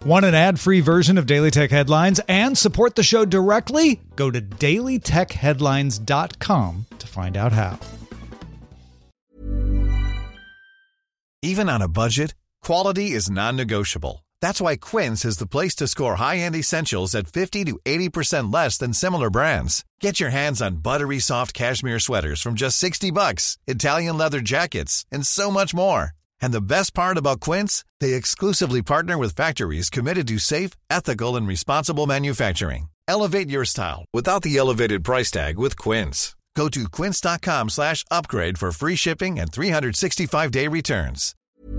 Want an ad-free version of Daily Tech Headlines and support the show directly? Go to dailytechheadlines.com to find out how. Even on a budget, quality is non-negotiable. That's why Quince is the place to score high-end essentials at 50 to 80% less than similar brands. Get your hands on buttery soft cashmere sweaters from just $60, Italian leather jackets, and so much more. And the best part about Quince, they exclusively partner with factories committed to safe, ethical, and responsible manufacturing. Elevate your style without the elevated price tag with Quince. Go to quince.com/upgrade for free shipping and 365-day returns.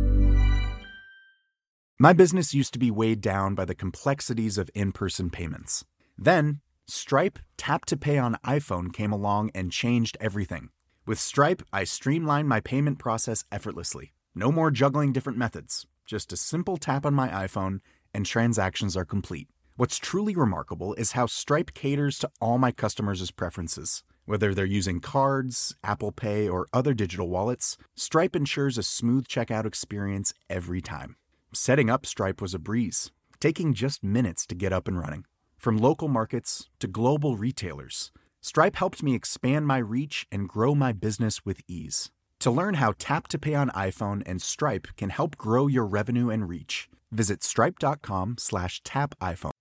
My business used to be weighed down by the complexities of in-person payments. Then, Stripe Tap to Pay on iPhone came along and changed everything. With Stripe, I streamlined my payment process effortlessly. No more juggling different methods. Just a simple tap on my iPhone and transactions are complete. What's truly remarkable is how Stripe caters to all my customers' preferences. Whether they're using cards, Apple Pay, or other digital wallets, Stripe ensures a smooth checkout experience every time. Setting up Stripe was a breeze, taking just minutes to get up and running. From local markets to global retailers, Stripe helped me expand my reach and grow my business with ease. To learn how Tap to Pay on iPhone and Stripe can help grow your revenue and reach, visit stripe.com/tapiphone.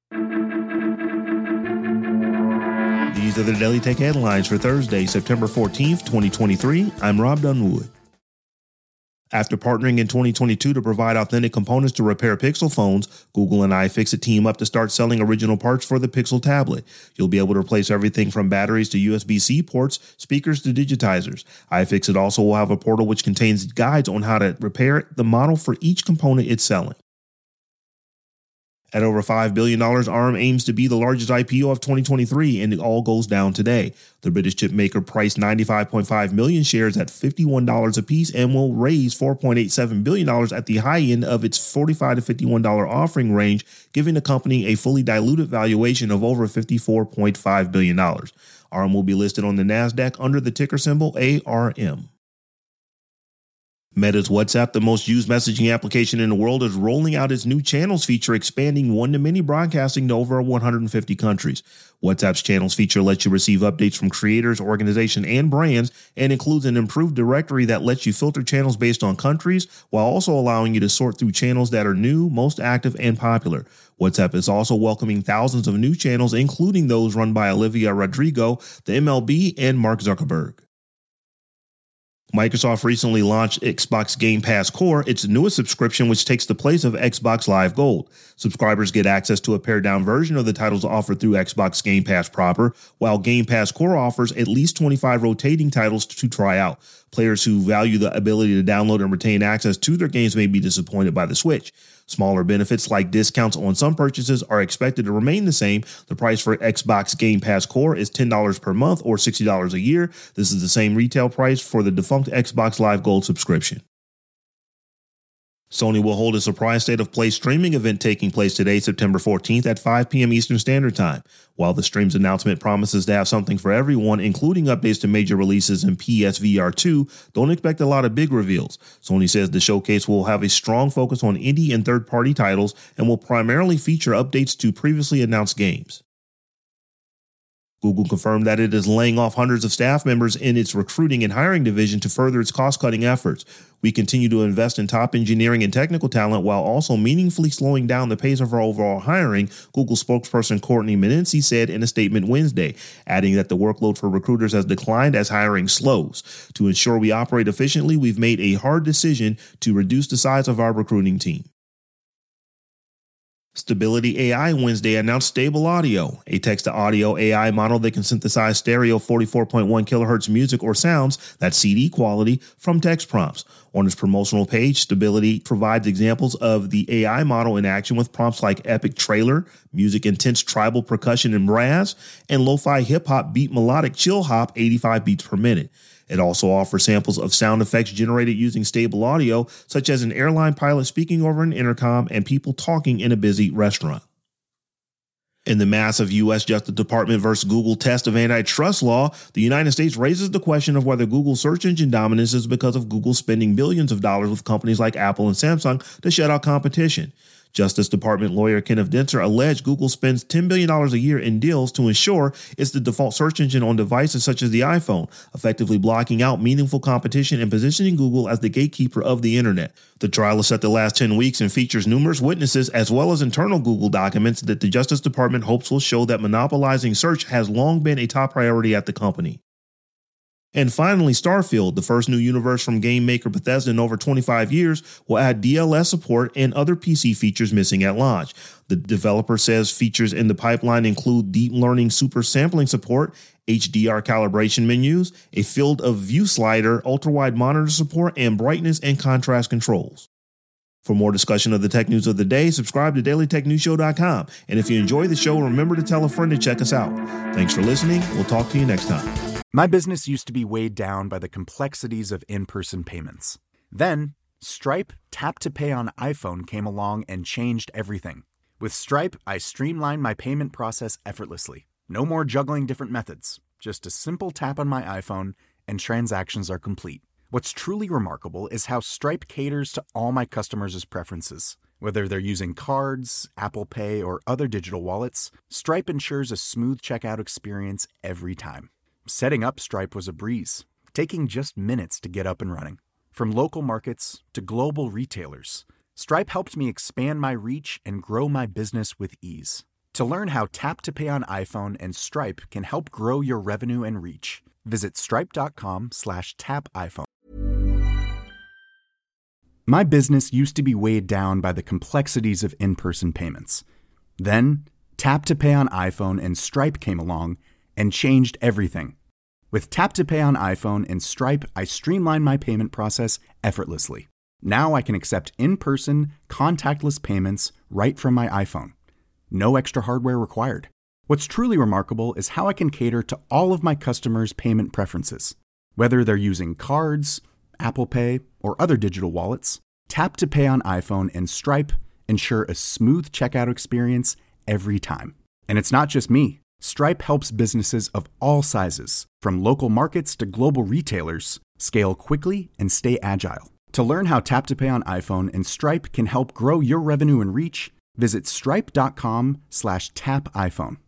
These are the Daily Tech Headlines for Thursday, September 14th, 2023. I'm Rob Dunwood. After partnering in 2022 to provide authentic components to repair Pixel phones, Google and iFixit team up to start selling original parts for the Pixel tablet. You'll be able to replace everything from batteries to USB-C ports, speakers to digitizers. iFixit also will have a portal which contains guides on how to repair the model for each component it's selling. At over $5 billion, ARM aims to be the largest IPO of 2023, and it all goes down today. The British chip maker priced 95.5 million shares at $51 apiece and will raise $4.87 billion at the high end of its $45 to $51 offering range, giving the company a fully diluted valuation of over $54.5 billion. ARM will be listed on the NASDAQ under the ticker symbol ARM. Meta's WhatsApp, the most used messaging application in the world, is rolling out its new channels feature, expanding one-to-many broadcasting to over 150 countries. WhatsApp's channels feature lets you receive updates from creators, organizations, and brands, and includes an improved directory that lets you filter channels based on countries, while also allowing you to sort through channels that are new, most active, and popular. WhatsApp is also welcoming thousands of new channels, including those run by Olivia Rodrigo, the MLB, and Mark Zuckerberg. Microsoft recently launched Xbox Game Pass Core, its newest subscription which takes the place of Xbox Live Gold. Subscribers get access to a pared-down version of the titles offered through Xbox Game Pass proper, while Game Pass Core offers at least 25 rotating titles to try out. Players who value the ability to download and retain access to their games may be disappointed by the switch. Smaller benefits like discounts on some purchases are expected to remain the same. The price for Xbox Game Pass Core is $10 per month or $60 a year. This is the same retail price for the defunct Xbox Live Gold subscription. Sony will hold a surprise State of Play streaming event taking place today, September 14th at 5 p.m. Eastern Standard Time. While the stream's announcement promises to have something for everyone, including updates to major releases in PSVR 2, don't expect a lot of big reveals. Sony says the showcase will have a strong focus on indie and third-party titles and will primarily feature updates to previously announced games. Google confirmed that it is laying off hundreds of staff members in its recruiting and hiring division to further its cost-cutting efforts. We continue to invest in top engineering and technical talent while also meaningfully slowing down the pace of our overall hiring, Google spokesperson Courtney Menenzi said in a statement Wednesday, adding that the workload for recruiters has declined as hiring slows. To ensure we operate efficiently, we've made a hard decision to reduce the size of our recruiting team. Stability AI Wednesday announced Stable Audio, a text-to-audio AI model that can synthesize stereo 44.1 kHz music or sounds, that's CD quality, from text prompts. On its promotional page, Stability provides examples of the AI model in action with prompts like epic trailer, music intense tribal percussion and brass, and lo-fi hip-hop beat melodic chill hop 85 beats per minute. It also offers samples of sound effects generated using Stable Audio, such as an airline pilot speaking over an intercom and people talking in a busy restaurant. In the massive U.S. Justice Department versus Google test of antitrust law, the United States raises the question of whether Google's search engine dominance is because of Google spending billions of dollars with companies like Apple and Samsung to shut out competition. Justice Department lawyer Kenneth Dentzer alleged Google spends $10 billion a year in deals to ensure it's the default search engine on devices such as the iPhone, effectively blocking out meaningful competition and positioning Google as the gatekeeper of the internet. The trial is set to last 10 weeks and features numerous witnesses as well as internal Google documents that the Justice Department hopes will show that monopolizing search has long been a top priority at the company. And finally, Starfield, the first new universe from game maker Bethesda in over 25 years, will add DLS support and other PC features missing at launch. The developer says features in the pipeline include deep learning super sampling support, HDR calibration menus, a field of view slider, ultra-wide monitor support, and brightness and contrast controls. For more discussion of the tech news of the day, subscribe to dailytechnewsshow.com. And if you enjoy the show, remember to tell a friend to check us out. Thanks for listening. We'll talk to you next time. My business used to be weighed down by the complexities of in-person payments. Then, Stripe Tap to Pay on iPhone came along and changed everything. With Stripe, I streamlined my payment process effortlessly. No more juggling different methods. Just a simple tap on my iPhone and transactions are complete. What's truly remarkable is how Stripe caters to all my customers' preferences. Whether they're using cards, Apple Pay, or other digital wallets, Stripe ensures a smooth checkout experience every time. Setting up Stripe was a breeze, taking just minutes to get up and running. From local markets to global retailers, Stripe helped me expand my reach and grow my business with ease. To learn how Tap to Pay on iPhone and Stripe can help grow your revenue and reach, visit stripe.com/tapiphone. My business used to be weighed down by the complexities of in-person payments. Then, Tap to Pay on iPhone and Stripe came along and changed everything. With Tap to Pay on iPhone and Stripe, I streamlined my payment process effortlessly. Now I can accept in-person, contactless payments right from my iPhone. No extra hardware required. What's truly remarkable is how I can cater to all of my customers' payment preferences. Whether they're using cards, Apple Pay, or other digital wallets, Tap to Pay on iPhone and Stripe ensure a smooth checkout experience every time. And it's not just me. Stripe helps businesses of all sizes, from local markets to global retailers, scale quickly and stay agile. To learn how Tap to Pay on iPhone and Stripe can help grow your revenue and reach, visit stripe.com/tapiphone.